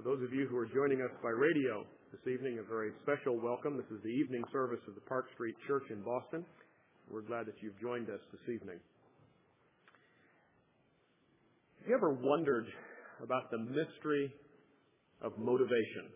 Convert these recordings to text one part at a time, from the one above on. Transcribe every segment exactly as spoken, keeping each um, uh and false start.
those of you who are joining us by radio this evening, a very special welcome. This is the evening service of the Park Street Church in Boston. We're glad that you've joined us this evening. Have you ever wondered about the mystery of motivation?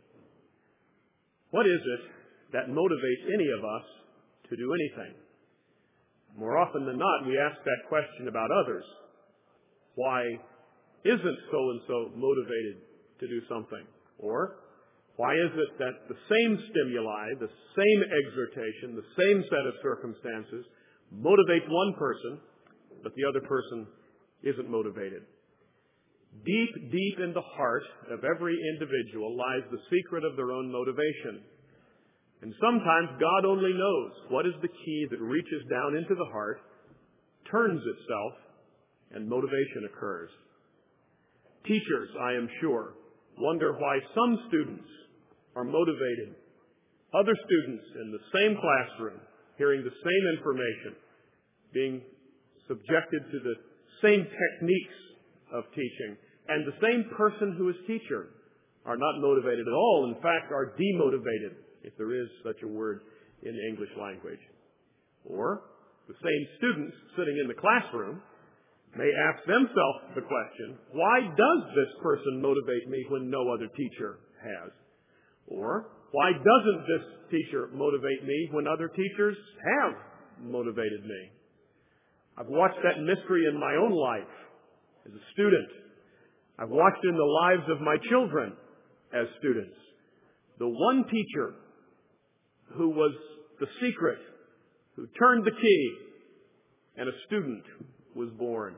What is it that motivates any of us to do anything? More often than not, we ask that question about others. Why isn't so-and-so motivated to do something? Or why is it that the same stimuli, the same exhortation, the same set of circumstances motivates one person, but the other person isn't motivated? Deep, deep in the heart of every individual lies the secret of their own motivation. And sometimes God only knows what is the key that reaches down into the heart, turns itself, and motivation occurs. Teachers, I am sure, wonder why some students are motivated. Other students in the same classroom, hearing the same information, being subjected to the same techniques of teaching, and the same person who is teacher are not motivated at all. In fact, are demotivated, if there is such a word in the English language. Or the same students sitting in the classroom may ask themselves the question, why does this person motivate me when no other teacher has? Or why doesn't this teacher motivate me when other teachers have motivated me? I've watched that mystery in my own life as a student. I've watched in the lives of my children as students. The one teacher who was the secret, who turned the key, and a student was born.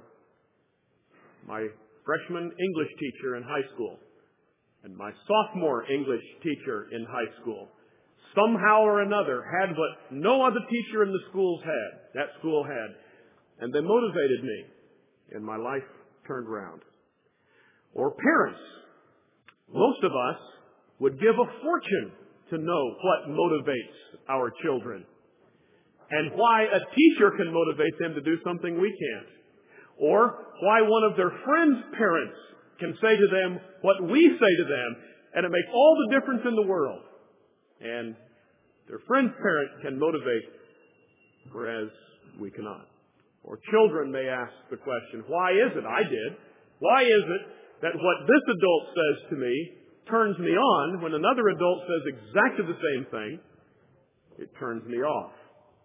My freshman English teacher in high school and my sophomore English teacher in high school somehow or another had what no other teacher in the schools had, that school had, and they motivated me, and my life turned round. Or parents. Most of us would give a fortune to know what motivates our children and why a teacher can motivate them to do something we can't. Or why one of their friends' parents can say to them what we say to them, and it makes all the difference in the world. And their friend's parent can motivate, whereas we cannot. Or children may ask the question, why is it I did? Why is it that what this adult says to me turns me on when another adult says exactly the same thing? It turns me off.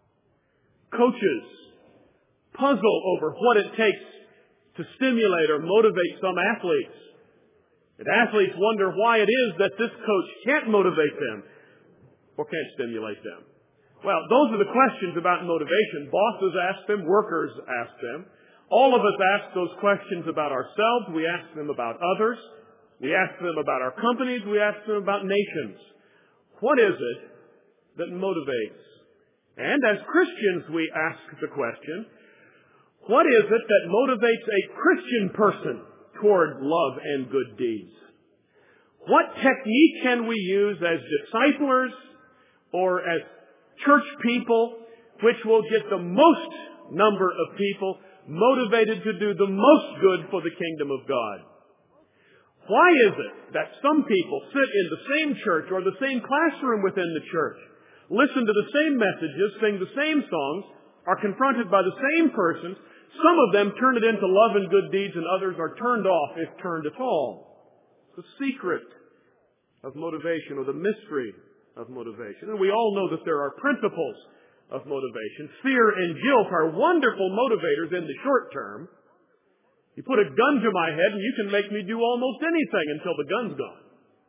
Coaches puzzle over what it takes to stimulate or motivate some athletes. And athletes wonder why it is that this coach can't motivate them or can't stimulate them. Well, those are the questions about motivation. Bosses ask them, workers ask them. All of us ask those questions about ourselves. We ask them about others. We ask them about our companies. We ask them about nations. What is it that motivates? And as Christians, we ask the question, what is it that motivates a Christian person toward love and good deeds? What technique can we use as disciplers or as church people which will get the most number of people motivated to do the most good for the kingdom of God? Why is it that some people sit in the same church or the same classroom within the church, listen to the same messages, sing the same songs, are confronted by the same persons? Some of them turn it into love and good deeds, and others are turned off, if turned at all. The secret of motivation, or the mystery of motivation. And we all know that there are principles of motivation. Fear and guilt are wonderful motivators in the short term. You put a gun to my head and you can make me do almost anything until the gun's gone.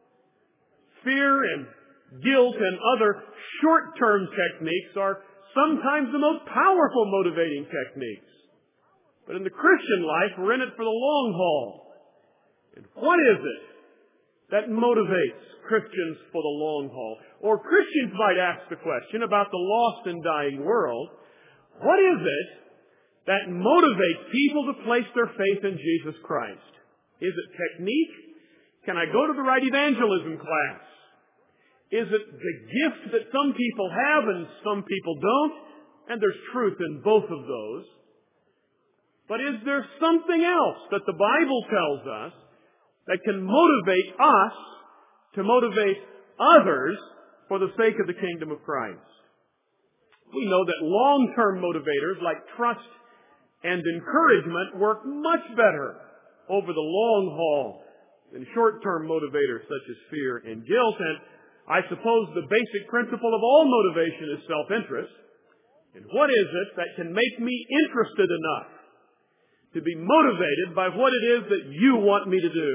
Fear and guilt and other short-term techniques are sometimes the most powerful motivating techniques. But in the Christian life, we're in it for the long haul. And what is it that motivates Christians for the long haul? Or Christians might ask the question about the lost and dying world. What is it that motivates people to place their faith in Jesus Christ? Is it technique? Can I go to the right evangelism class? Is it the gift that some people have and some people don't? And there's truth in both of those. But is there something else that the Bible tells us that can motivate us to motivate others for the sake of the kingdom of Christ. We know that long-term motivators like trust and encouragement work much better over the long haul than short-term motivators such as fear and guilt. And I suppose the basic principle of all motivation is self-interest. And what is it that can make me interested enough to be motivated by what it is that you want me to do?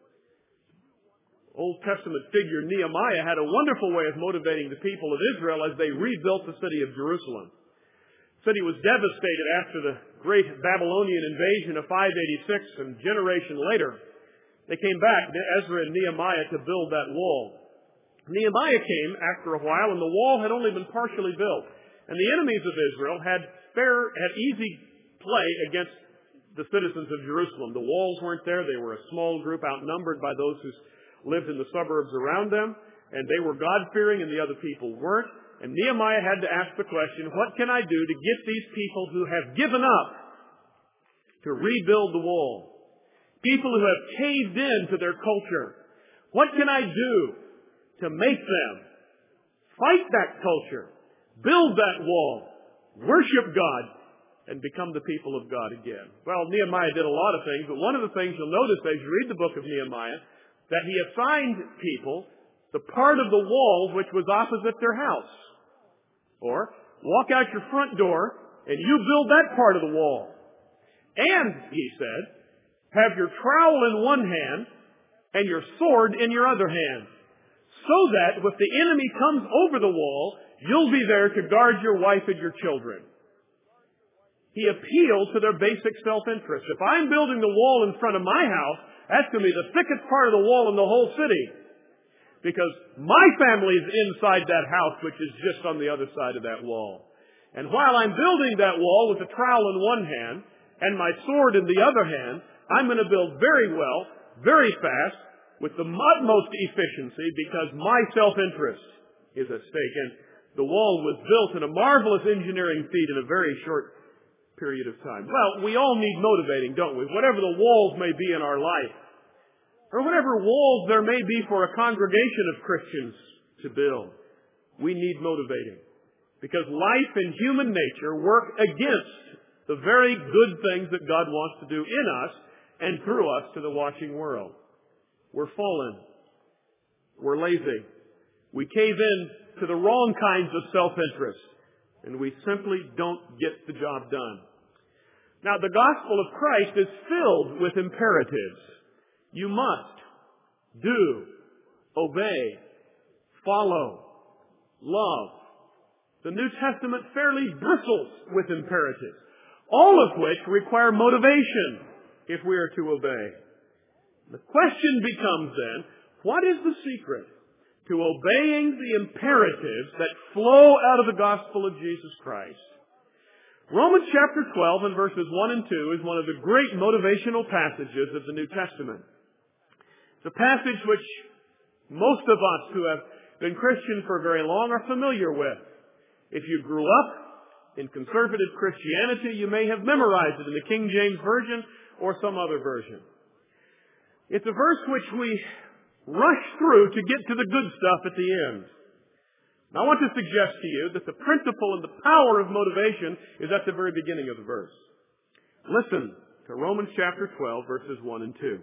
Old Testament figure Nehemiah had a wonderful way of motivating the people of Israel as they rebuilt the city of Jerusalem. The city was devastated after the great Babylonian invasion of five eighty-six, and a generation later, they came back, Ezra and Nehemiah, to build that wall. Nehemiah came after a while, and the wall had only been partially built. And the enemies of Israel had fair, had easy play against the citizens of Jerusalem. The walls weren't there. They were a small group outnumbered by those who lived in the suburbs around them, and they were God-fearing and the other people weren't. And Nehemiah had to ask the question, what can I do to get these people who have given up to rebuild the wall? People who have caved in to their culture. What can I do to make them fight that culture, build that wall, worship God, and become the people of God again? Well, Nehemiah did a lot of things, but one of the things you'll notice as you read the book of Nehemiah, that he assigned people the part of the wall which was opposite their house. Or, walk out your front door and you build that part of the wall. And, he said, have your trowel in one hand and your sword in your other hand, so that if the enemy comes over the wall, you'll be there to guard your wife and your children. He appealed to their basic self-interest. If I'm building the wall in front of my house, that's going to be the thickest part of the wall in the whole city. Because my family is inside that house, which is just on the other side of that wall. And while I'm building that wall with a trowel in one hand and my sword in the other hand, I'm going to build very well, very fast, with the utmost efficiency, because my self-interest is at stake. And the wall was built in a marvelous engineering feat in a very short period of time. Well, we all need motivating, don't we? Whatever the walls may be in our life, or whatever walls there may be for a congregation of Christians to build, we need motivating. Because life and human nature work against the very good things that God wants to do in us and through us to the watching world. We're fallen. We're lazy. We cave in to the wrong kinds of self-interest, and we simply don't get the job done. Now, the gospel of Christ is filled with imperatives. You must, do, obey, follow, love. The New Testament fairly bristles with imperatives, all of which require motivation if we are to obey. The question becomes then, what is the secret to obeying the imperatives that flow out of the gospel of Jesus Christ? Romans chapter twelve and verses one and two is one of the great motivational passages of the New Testament. It's a passage which most of us who have been Christians for very long are familiar with. If you grew up in conservative Christianity, you may have memorized it in the King James Version or some other version. It's a verse which we rush through to get to the good stuff at the end. Now, I want to suggest to you that the principle and the power of motivation is at the very beginning of the verse. Listen to Romans chapter twelve, verses one and two.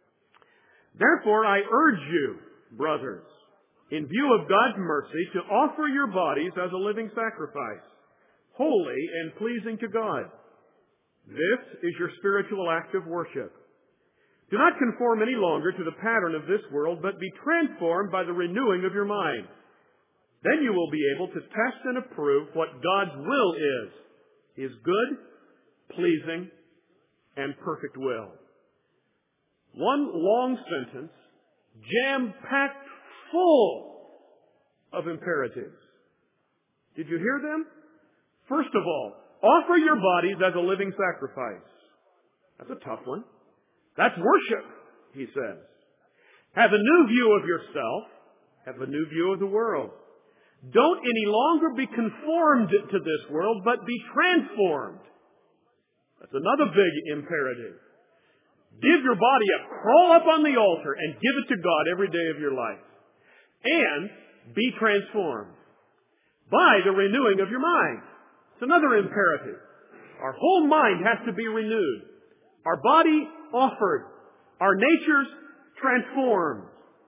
Therefore, I urge you, brothers, in view of God's mercy, to offer your bodies as a living sacrifice, holy and pleasing to God. This is your spiritual act of worship. Do not conform any longer to the pattern of this world, but be transformed by the renewing of your mind. Then you will be able to test and approve what God's will is, His good, pleasing, and perfect will. One long sentence, jam-packed full of imperatives. Did you hear them? First of all, offer your bodies as a living sacrifice. That's a tough one. That's worship, he says. Have a new view of yourself. Have a new view of the world. Don't any longer be conformed to this world, but be transformed. That's another big imperative. Give your body up. Crawl up on the altar and give it to God every day of your life. and be transformed by the renewing of your mind. It's another imperative. Our whole mind has to be renewed. Our body offered. Our natures transformed.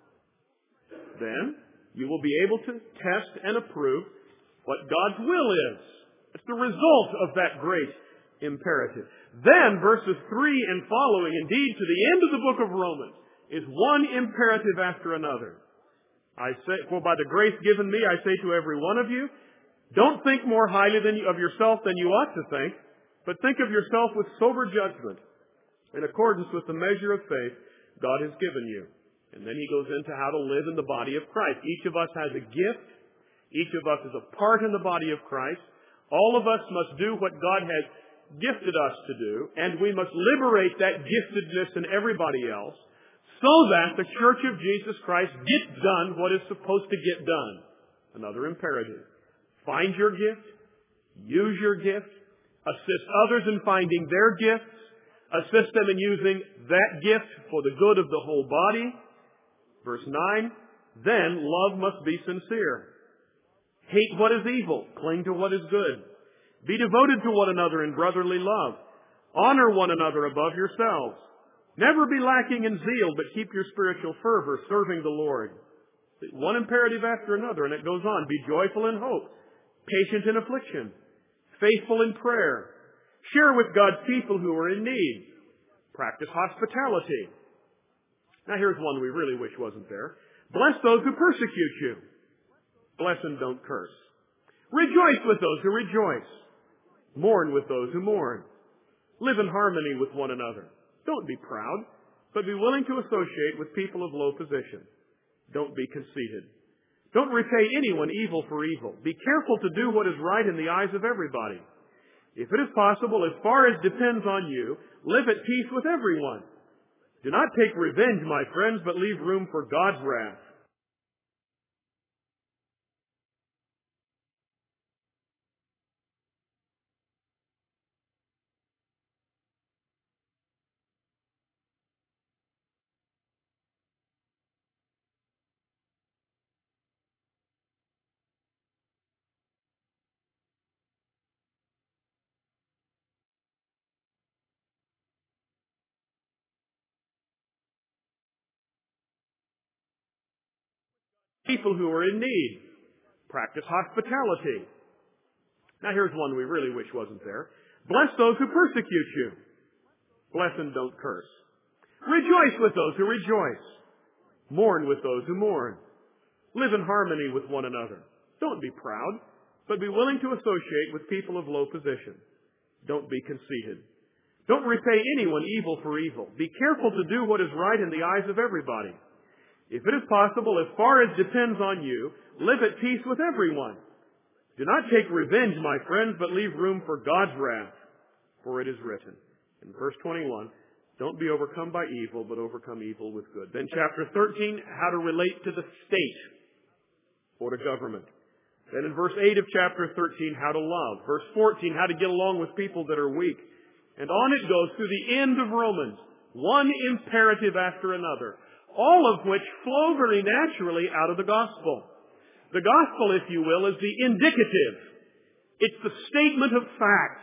Then you will be able to test and approve what God's will is. It's the result of that great imperative. Then verses three and following, indeed to the end of the book of Romans, is one imperative after another. I say, for by the grace given me, I say to every one of you, don't think more highly than you, of yourself than you ought to think, but think of yourself with sober judgment, in accordance with the measure of faith God has given you. And then he goes into how to live in the body of Christ. Each of us has a gift. Each of us is a part in the body of Christ. All of us must do what God has gifted us to do, and we must liberate that giftedness in everybody else, so that the Church of Jesus Christ gets done what is supposed to get done. Another imperative. Find your gift. Use your gift. Assist others in finding their gifts. Assist them in using that gift for the good of the whole body. Verse nine, then love must be sincere. Hate what is evil. Cling to what is good. Be devoted to one another in brotherly love. Honor one another above yourselves. Never be lacking in zeal, but keep your spiritual fervor, serving the Lord. One imperative after another, and it goes on. Be joyful in hope. Patient in affliction. Faithful in prayer. Share with God's people who are in need. Practice hospitality. Now here's one we really wish wasn't there. Bless those who persecute you. Bless and don't curse. Rejoice with those who rejoice. Mourn with those who mourn. Live in harmony with one another. Don't be proud, but be willing to associate with people of low position. Don't be conceited. Don't repay anyone evil for evil. Be careful to do what is right in the eyes of everybody. If it is possible, as far as depends on you, live at peace with everyone. Do not take revenge, my friends, but leave room for God's wrath. People who are in need. Practice hospitality. Now here's one we really wish wasn't there. Bless those who persecute you. Bless and don't curse. Rejoice with those who rejoice. Mourn with those who mourn. Live in harmony with one another. Don't be proud, but be willing to associate with people of low position. Don't be conceited. Don't repay anyone evil for evil. Be careful to do what is right in the eyes of everybody. If it is possible, as far as depends on you, live at peace with everyone. Do not take revenge, my friends, but leave room for God's wrath. For it is written, in verse twenty-one, don't be overcome by evil, but overcome evil with good. Then chapter thirteen, how to relate to the state or to government. Then in verse eight of chapter thirteen, how to love. Verse fourteen, how to get along with people that are weak. And on it goes through the end of Romans, one imperative after another, all of which flow very naturally out of the gospel. The gospel, if you will, is the indicative. It's the statement of fact.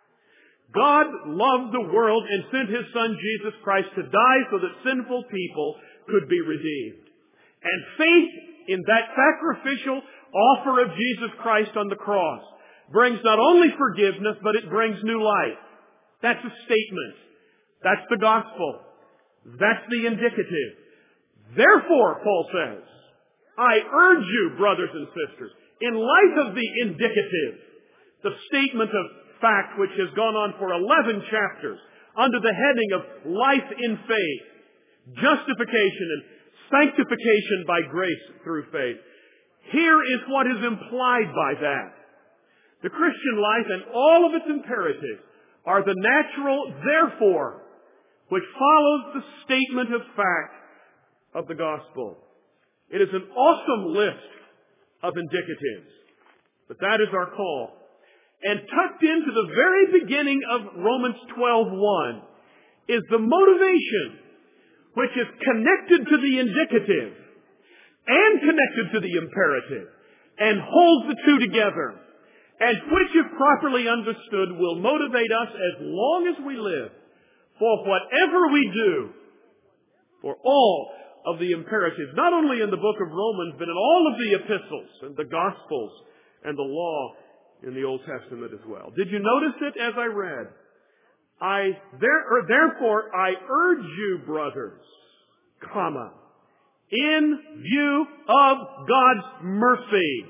God loved the world and sent His Son Jesus Christ to die so that sinful people could be redeemed. And faith in that sacrificial offer of Jesus Christ on the cross brings not only forgiveness, but it brings new life. That's a statement. That's the gospel. That's the indicative. Therefore, Paul says, I urge you, brothers and sisters, in light of the indicative, the statement of fact which has gone on for eleven chapters under the heading of life in faith, justification and sanctification by grace through faith. Here is what is implied by that. The Christian life and all of its imperatives are the natural therefore, which follows the statement of fact of the gospel. It is an awesome list of indicatives, but that is our call. And tucked into the very beginning of Romans twelve one is the motivation which is connected to the indicative and connected to the imperative and holds the two together, and which, if properly understood, will motivate us as long as we live for whatever we do, for all of the imperatives, not only in the book of Romans, but in all of the epistles and the Gospels and the law in the Old Testament as well. Did you notice it as I read? I there, or therefore I urge you, brothers, comma, in view of God's mercy,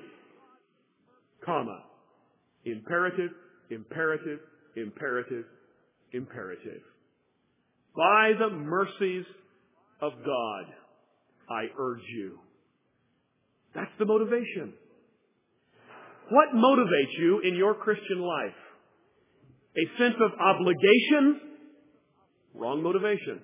comma, imperative, imperative, imperative, imperative. By the mercies of God, I urge you. That's the motivation. What motivates you in your Christian life? A sense of obligation? Wrong motivation.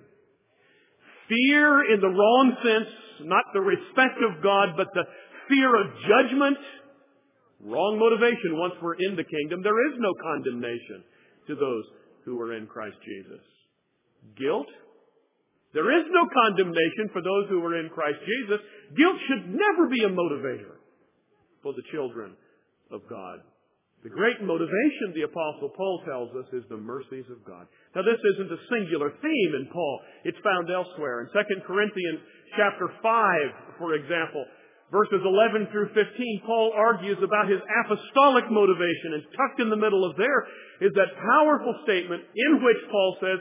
Fear in the wrong sense, not the respect of God, but the fear of judgment? Wrong motivation. Once we're in the kingdom, there is no condemnation to those who are in Christ Jesus. Guilt? There is no condemnation for those who are in Christ Jesus. Guilt should never be a motivator for the children of God. The great motivation, the Apostle Paul tells us, is the mercies of God. Now, this isn't a singular theme in Paul. It's found elsewhere. In Second Corinthians chapter five, for example, verses eleven through fifteen, Paul argues about his apostolic motivation. And tucked in the middle of there is that powerful statement in which Paul says,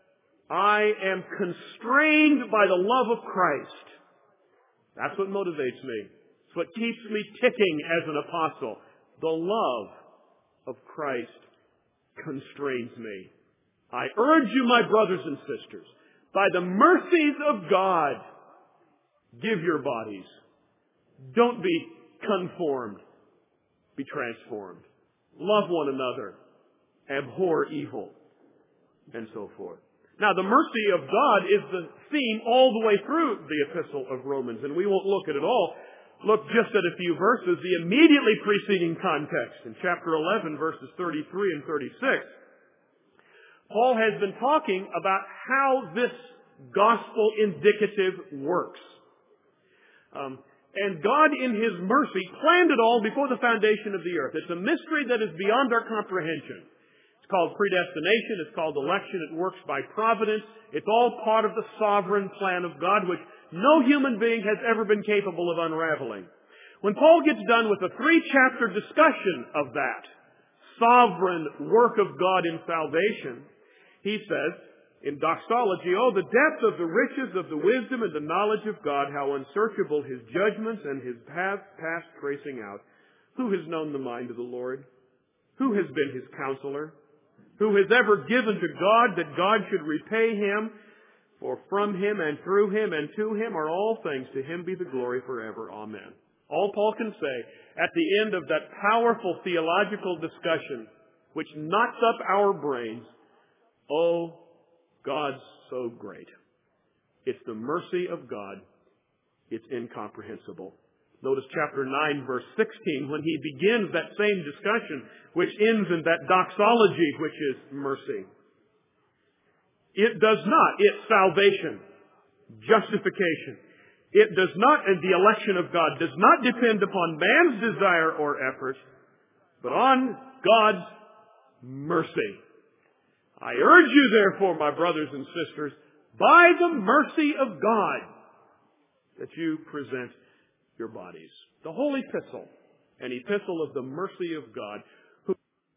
I am constrained by the love of Christ. That's what motivates me. It's what keeps me ticking as an apostle. The love of Christ constrains me. I urge you, my brothers and sisters, by the mercies of God, give your bodies. Don't be conformed. Be transformed. Love one another. Abhor evil. And so forth. Now, the mercy of God is the theme all the way through the epistle of Romans, and we won't look at it all. Look just at a few verses. The immediately preceding context in chapter eleven, verses thirty-three and thirty-six. Paul has been talking about how this gospel indicative works. Um, and God, in His mercy, planned it all before the foundation of the earth. It's a mystery that is beyond our comprehension. It's called predestination. It's called election. It works by providence. It's all part of the sovereign plan of God, which no human being has ever been capable of unraveling. When Paul gets done with a three-chapter discussion of that sovereign work of God in salvation, he says in doxology, oh, the depth of the riches of the wisdom and the knowledge of God, how unsearchable His judgments and His paths past tracing out. Who has known the mind of the Lord? Who has been His counselor? Who has ever given to God that God should repay him? For from Him and through Him and to Him are all things. To Him be the glory forever. Amen. All Paul can say at the end of that powerful theological discussion, which knocks up our brains, oh, God's so great. It's the mercy of God. It's incomprehensible. Notice chapter nine, verse sixteen, when he begins that same discussion, which ends in that doxology, which is mercy. It does not. It's salvation, justification. It does not, and the election of God does not depend upon man's desire or effort, but on God's mercy. I urge you, therefore, my brothers and sisters, by the mercy of God, that you present your bodies. The whole epistle, an epistle of the mercy of God, who,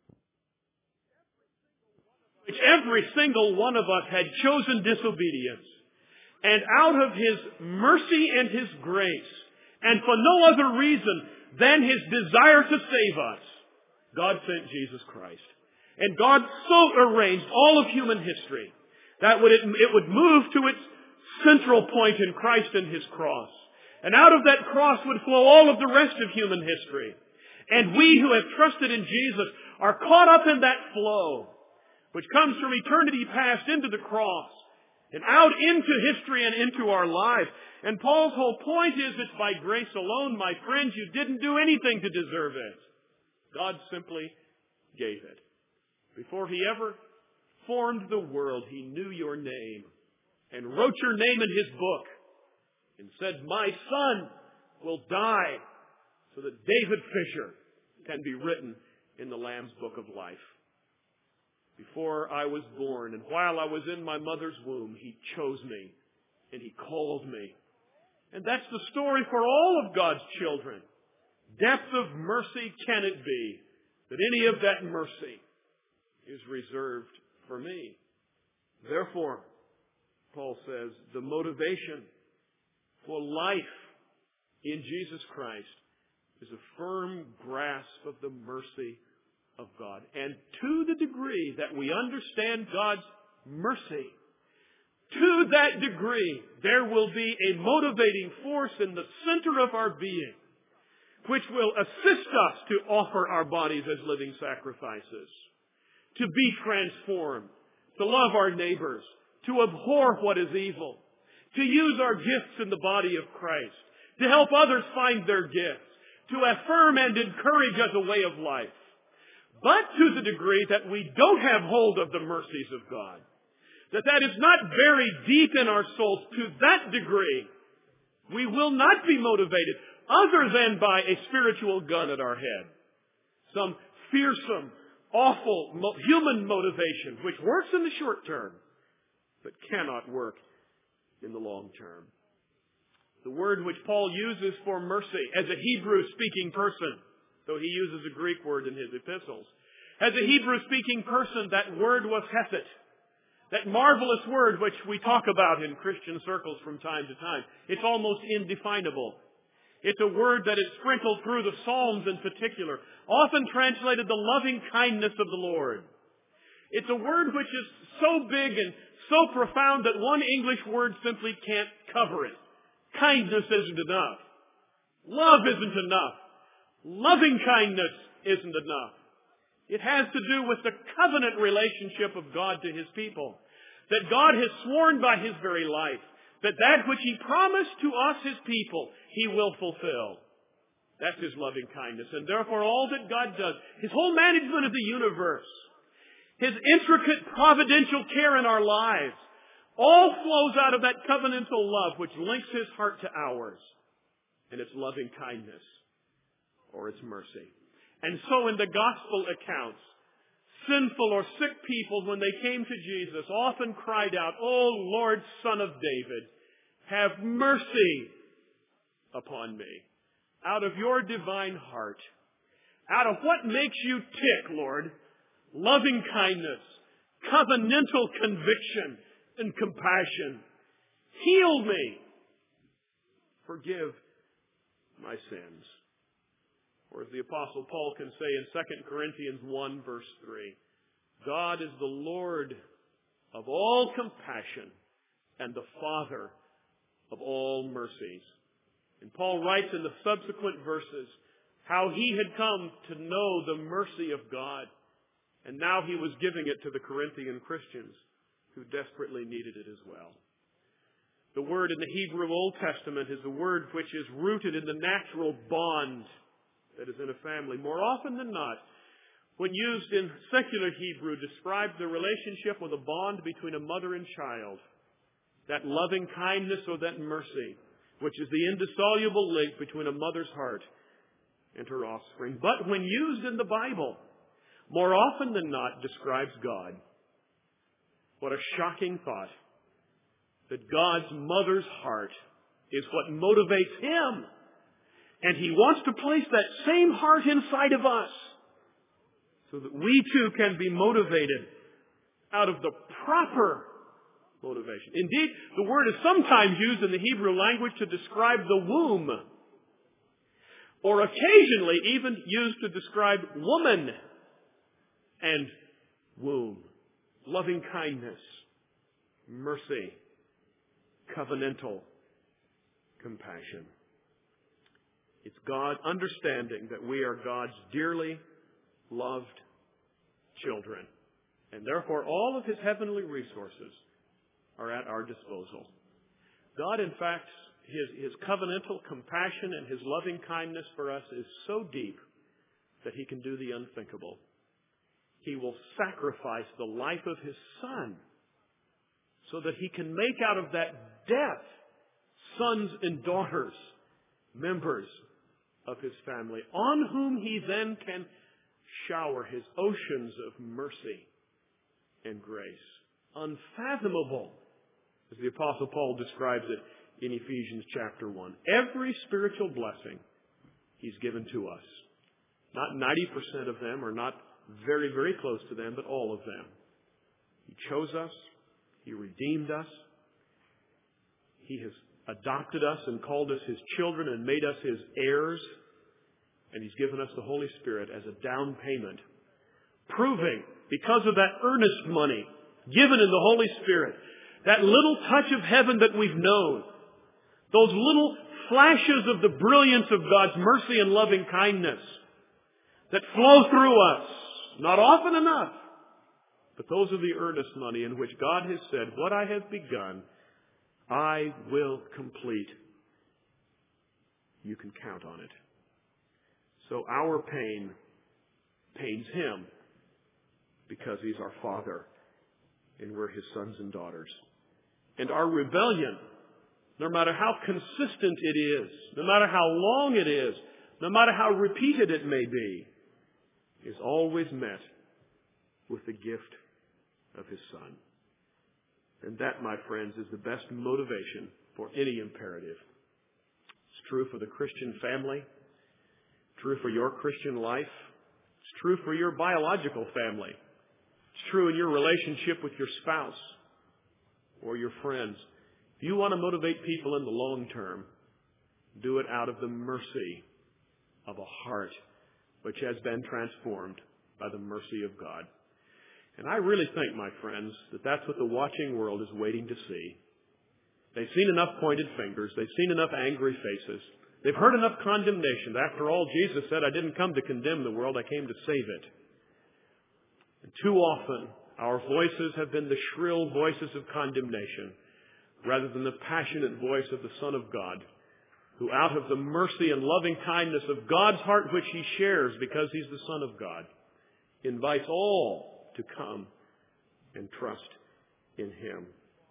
which every single one of us had chosen disobedience, and out of His mercy and His grace, and for no other reason than His desire to save us, God sent Jesus Christ. And God so arranged all of human history that would it, it would move to its central point in Christ and His cross. And out of that cross would flow all of the rest of human history. And we who have trusted in Jesus are caught up in that flow, which comes from eternity past into the cross and out into history and into our lives. And Paul's whole point is it's by grace alone, my friends. You didn't do anything to deserve it. God simply gave it. Before He ever formed the world, He knew your name and wrote your name in His book and said, my son, will die so that David Fisher can be written in the Lamb's Book of Life. Before I was born and while I was in my mother's womb, He chose me and He called me. And that's the story for all of God's children. Depth of mercy can it be that any of that mercy is reserved for me. Therefore, Paul says, the motivation for life in Jesus Christ is a firm grasp of the mercy of God. And to the degree that we understand God's mercy, to that degree there will be a motivating force in the center of our being which will assist us to offer our bodies as living sacrifices, to be transformed, to love our neighbors, to abhor what is evil, to use our gifts in the body of Christ, to help others find their gifts, to affirm and encourage as a way of life. But to the degree that we don't have hold of the mercies of God, that that is not buried deep in our souls, to that degree, we will not be motivated other than by a spiritual gun at our head. Some fearsome, awful mo- human motivation which works in the short term, but cannot work in the long term. The word which Paul uses for mercy as a Hebrew-speaking person, though he uses a Greek word in his epistles, as a Hebrew-speaking person, that word was hesed. That marvelous word which we talk about in Christian circles from time to time. It's almost indefinable. It's a word that is sprinkled through the Psalms in particular, often translated the loving kindness of the Lord. It's a word which is so big and so profound that one English word simply can't cover it. Kindness isn't enough. Love isn't enough. Loving kindness isn't enough. It has to do with the covenant relationship of God to His people. That God has sworn by His very life that that which He promised to us, His people, He will fulfill. That's His loving kindness. And therefore all that God does, His whole management of the universe, His intricate providential care in our lives, all flows out of that covenantal love which links His heart to ours. And it's loving kindness or it's mercy. And so in the gospel accounts, sinful or sick people, when they came to Jesus, often cried out, "O Lord, Son of David, have mercy upon me." Out of your divine heart, out of what makes you tick, Lord, loving kindness, covenantal conviction, and compassion. Heal me. Forgive my sins. Or as the Apostle Paul can say in Second Corinthians one, verse three, God is the Lord of all compassion and the Father of all mercies. And Paul writes in the subsequent verses how he had come to know the mercy of God, and now he was giving it to the Corinthian Christians who desperately needed it as well. The word in the Hebrew Old Testament is a word which is rooted in the natural bond that is in a family. More often than not, when used in secular Hebrew, describes the relationship with a bond between a mother and child. That loving kindness or that mercy, which is the indissoluble link between a mother's heart and her offspring. But when used in the Bible, more often than not, describes God. What a shocking thought. That God's mother's heart is what motivates Him. And He wants to place that same heart inside of us so that we too can be motivated out of the proper motivation. Indeed, the word is sometimes used in the Hebrew language to describe the womb, or occasionally even used to describe woman and womb. Loving kindness, mercy, covenantal compassion. It's God understanding that we are God's dearly loved children. And therefore all of His heavenly resources are at our disposal. God, in fact, His, His covenantal compassion and His loving kindness for us is so deep that He can do the unthinkable. He will sacrifice the life of His Son so that He can make out of that death sons and daughters members of His family, on whom He then can shower His oceans of mercy and grace. Unfathomable, as the Apostle Paul describes it in Ephesians chapter one. Every spiritual blessing He's given to us. Not ninety percent of them, or not very, very close to them, but all of them. He chose us. He redeemed us. He has adopted us and called us His children and made us His heirs. And He's given us the Holy Spirit as a down payment, proving, because of that earnest money given in the Holy Spirit, that little touch of heaven that we've known, those little flashes of the brilliance of God's mercy and loving kindness that flow through us, not often enough, but those are the earnest money in which God has said, what I have begun, I will complete. You can count on it. So our pain pains Him because He's our Father and we're His sons and daughters. And our rebellion, no matter how consistent it is, no matter how long it is, no matter how repeated it may be, is always met with the gift of His Son. And that, my friends, is the best motivation for any imperative. It's true for the Christian family. It's true for your Christian life. It's true for your biological family. It's true in your relationship with your spouse or your friends. If you want to motivate people in the long term, do it out of the mercy of a heart which has been transformed by the mercy of God. And I really think, my friends, that that's what the watching world is waiting to see. They've seen enough pointed fingers. They've seen enough angry faces. They've heard enough condemnation. After all, Jesus said, I didn't come to condemn the world, I came to save it. And too often, our voices have been the shrill voices of condemnation rather than the passionate voice of the Son of God, who out of the mercy and loving kindness of God's heart, which He shares because He's the Son of God, invites all to come and trust in Him.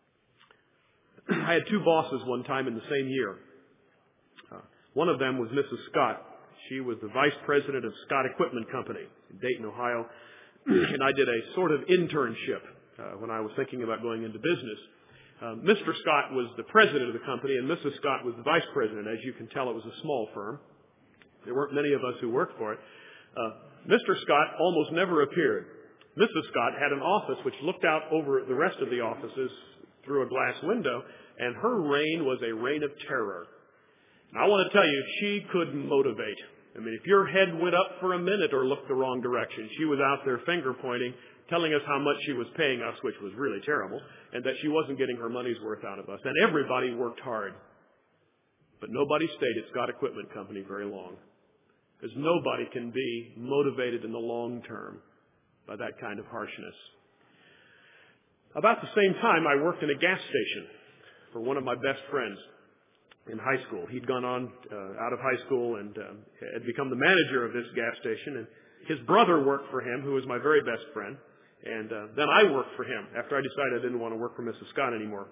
I had two bosses one time in the same year. Uh, one of them was Missus Scott. She was the vice president of Scott Equipment Company in Dayton, Ohio. And I did a sort of internship uh, when I was thinking about going into business. Uh, Mister Scott was the president of the company, and Missus Scott was the vice president. As you can tell, it was a small firm. There weren't many of us who worked for it. Uh, Mister Scott almost never appeared. Missus Scott had an office which looked out over the rest of the offices through a glass window, and her reign was a reign of terror. And I want to tell you, she could motivate. I mean, if your head went up for a minute or looked the wrong direction, she was out there finger pointing, telling us how much she was paying us, which was really terrible, and that she wasn't getting her money's worth out of us. And everybody worked hard. But nobody stayed at Scott Equipment Company very long, because nobody can be motivated in the long term by that kind of harshness. About the same time, I worked in a gas station for one of my best friends in high school. He'd gone on uh, out of high school and um, had become the manager of this gas station. And his brother worked for him, who was my very best friend. And uh, then I worked for him after I decided I didn't want to work for Missus Scott anymore.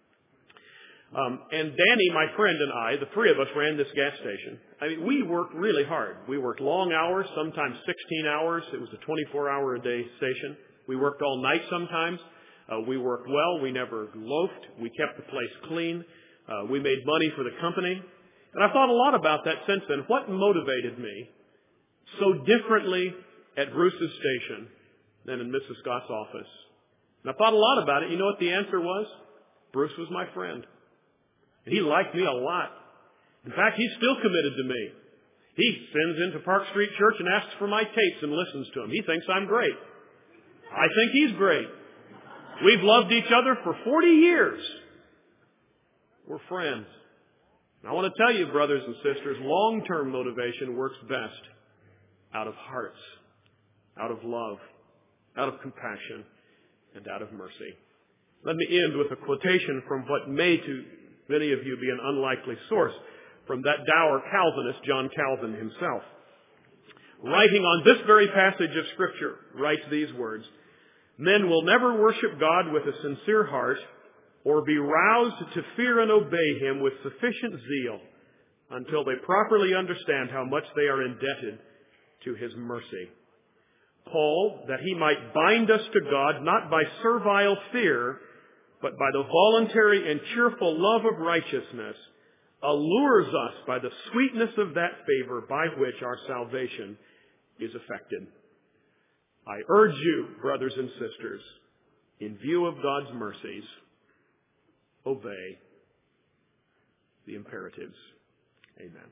Um, and Danny, my friend, and I, the three of us, ran this gas station. I mean, we worked really hard. We worked long hours, sometimes sixteen hours. It was a twenty-four hour a day station. We worked all night sometimes. Uh, we worked well. We never loafed. We kept the place clean. Uh, we made money for the company. And I thought a lot about that since then. What motivated me so differently at Bruce's station than in Missus Scott's office? And I thought a lot about it. You know what the answer was? Bruce was my friend. He liked me a lot. In fact, he's still committed to me. He sends into Park Street Church and asks for my tapes and listens to them. He thinks I'm great. I think he's great. We've loved each other for forty years. We're friends. And I want to tell you, brothers and sisters, long-term motivation works best out of hearts, out of love, out of compassion, and out of mercy. Let me end with a quotation from what may to many of you be an unlikely source, from that dour Calvinist, John Calvin himself. Writing on this very passage of Scripture, writes these words, "Men will never worship God with a sincere heart or be roused to fear and obey Him with sufficient zeal until they properly understand how much they are indebted to His mercy. Paul, that he might bind us to God not by servile fear, but by the voluntary and cheerful love of righteousness, allures us by the sweetness of that favor by which our salvation is effected. I urge you, brothers and sisters, in view of God's mercies, obey the imperatives. Amen.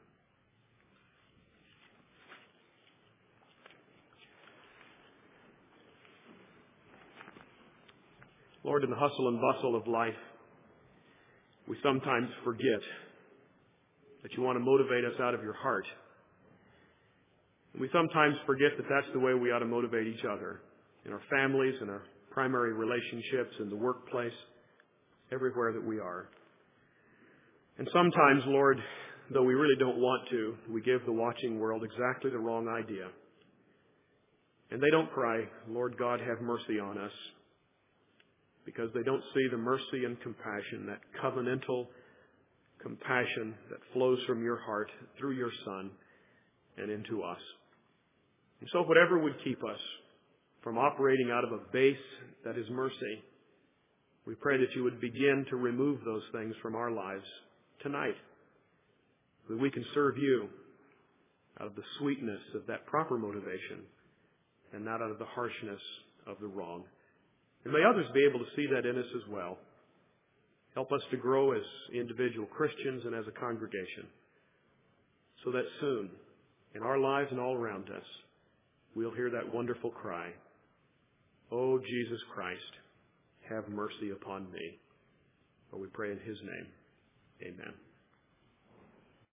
Lord, in the hustle and bustle of life, we sometimes forget that you want to motivate us out of your heart. And we sometimes forget that that's the way we ought to motivate each other in our families, in our primary relationships, in the workplace, everywhere that we are. And sometimes, Lord, though we really don't want to, we give the watching world exactly the wrong idea. And they don't cry, Lord God, have mercy on us, because they don't see the mercy and compassion, that covenantal compassion that flows from your heart through your Son and into us. And so whatever would keep us from operating out of a base that is mercy, we pray that you would begin to remove those things from our lives tonight, that we can serve you out of the sweetness of that proper motivation and not out of the harshness of the wrong. And may others be able to see that in us as well. Help us to grow as individual Christians and as a congregation, so that soon, in our lives and all around us, we'll hear that wonderful cry, "Oh, Jesus Christ, have mercy upon me." For we pray in His name. Amen.